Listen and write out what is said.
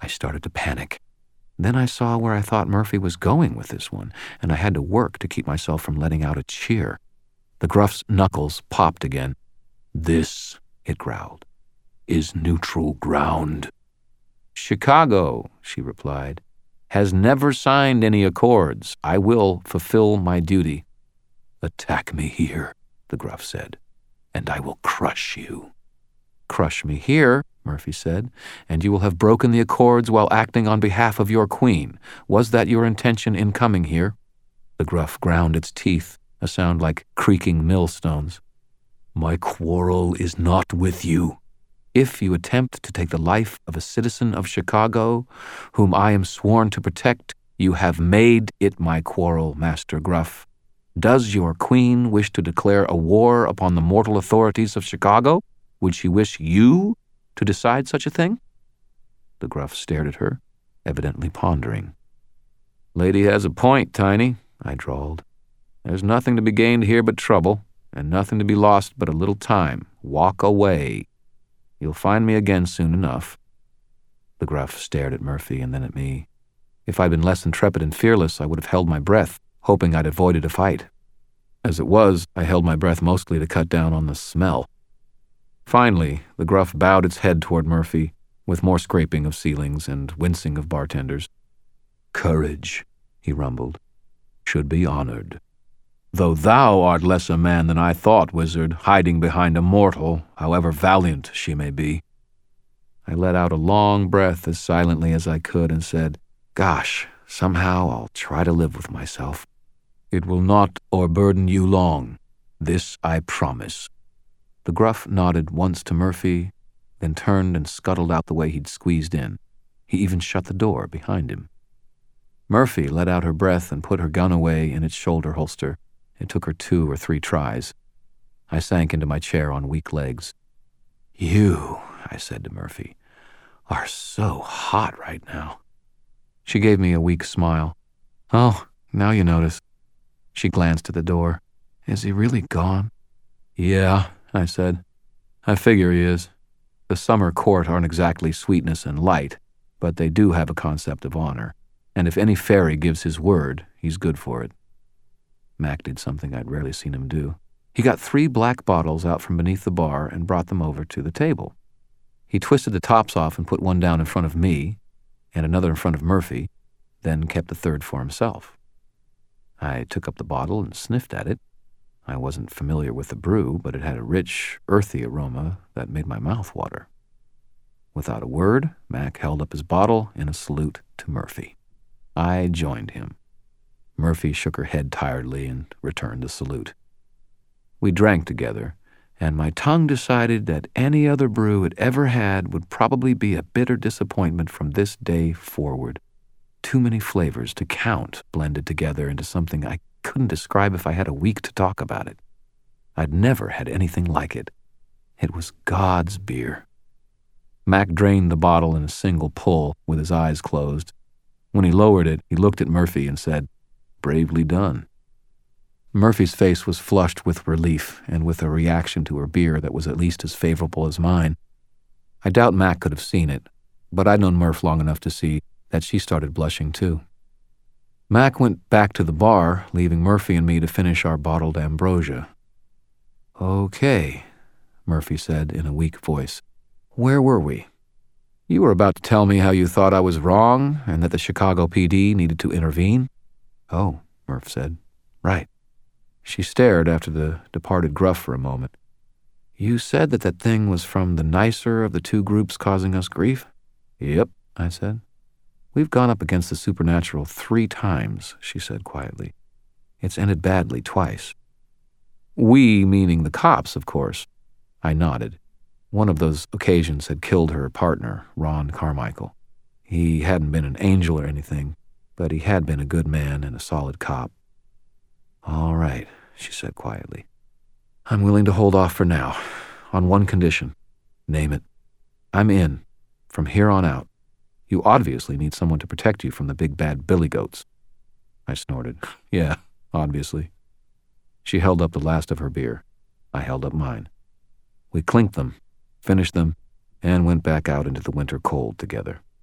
I started to panic. Then I saw where I thought Murphy was going with this one, and I had to work to keep myself from letting out a cheer. The Gruff's knuckles popped again. "This," it growled, "is neutral ground." "Chicago," she replied, "has never signed any accords. I will fulfill my duty." "Attack me here," the Gruff said, "and I will crush you." "Crush me here," Murphy said, "and you will have broken the accords while acting on behalf of your queen. Was that your intention in coming here?" The Gruff ground its teeth, a sound like creaking millstones. "My quarrel is not with you. If you attempt to take the life of a citizen of Chicago, whom I am sworn to protect, you have made it my quarrel, Master Gruff. Does your queen wish to declare a war upon the mortal authorities of Chicago? Would she wish you to decide such a thing?" The Gruff stared at her, evidently pondering. "Lady has a point, Tiny," I drawled. "There's nothing to be gained here but trouble, and nothing to be lost but a little time. Walk away. You'll find me again soon enough." The Gruff stared at Murphy and then at me. If I'd been less intrepid and fearless, I would have held my breath, hoping I'd avoided a fight. As it was, I held my breath mostly to cut down on the smell. Finally, the Gruff bowed its head toward Murphy, with more scraping of ceilings and wincing of bartenders. "Courage," he rumbled, "should be honored. Though thou art less a man than I thought, wizard, hiding behind a mortal, however valiant she may be." I let out a long breath as silently as I could and said, "Gosh, somehow I'll try to live with myself. It will not o'erburden you long. This I promise." The Gruff nodded once to Murphy, then turned and scuttled out the way he'd squeezed in. He even shut the door behind him. Murphy let out her breath and put her gun away in its shoulder holster. It took her 2 or 3 tries. I sank into my chair on weak legs. "You," I said to Murphy, "are so hot right now." She gave me a weak smile. "Oh, now you notice." She glanced at the door. "Is he really gone?" "Yeah," I said. "I figure he is. The summer court aren't exactly sweetness and light, but they do have a concept of honor, and if any fairy gives his word, he's good for it." Mac did something I'd rarely seen him do. He got 3 black bottles out from beneath the bar and brought them over to the table. He twisted the tops off and put one down in front of me and another in front of Murphy, then kept the third for himself. I took up the bottle and sniffed at it. I wasn't familiar with the brew, but it had a rich, earthy aroma that made my mouth water. Without a word, Mac held up his bottle in a salute to Murphy. I joined him. Murphy shook her head tiredly and returned the salute. We drank together, and my tongue decided that any other brew it ever had would probably be a bitter disappointment from this day forward. Too many flavors to count blended together into something I couldn't describe if I had a week to talk about it. I'd never had anything like it. It was God's beer. Mac drained the bottle in a single pull with his eyes closed. When he lowered it, he looked at Murphy and said, "Bravely done." Murphy's face was flushed with relief and with a reaction to her beer that was at least as favorable as mine. I doubt Mac could have seen it, but I'd known Murph long enough to see that she started blushing too. Mac went back to the bar, leaving Murphy and me to finish our bottled ambrosia. "Okay," Murphy said in a weak voice. "Where were we?" "You were about to tell me how you thought I was wrong and that the Chicago PD needed to intervene." "Oh," Murph said. "Right." She stared after the departed Gruff for a moment. "You said that thing was from the nicer of the 2 groups causing us grief?" "Yep," I said. "We've gone up against the supernatural 3 times, she said quietly. "It's ended badly twice." "We," meaning the cops, of course. I nodded. One of those occasions had killed her partner, Ron Carmichael. He hadn't been an angel or anything, but he had been a good man and a solid cop. "All right," she said quietly. "I'm willing to hold off for now, on one condition." "Name it." "I'm in, from here on out. You obviously need someone to protect you from the big bad billy goats." I snorted. "Yeah, obviously." She held up the last of her beer. I held up mine. We clinked them, finished them, and went back out into the winter cold together.